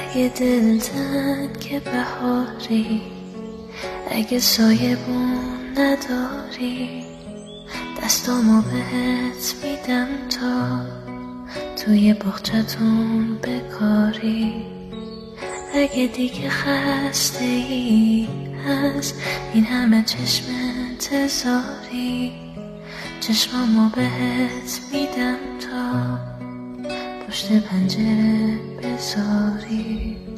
یه دلتن که بهاری، اگه سایه بون نداری دستامو بهت میدم تا توی باغچتون بکاری. اگه دیگه خسته ای از این همه چشم انتظاری چشمامو بهت میدم تا پشت پنجره بذاری.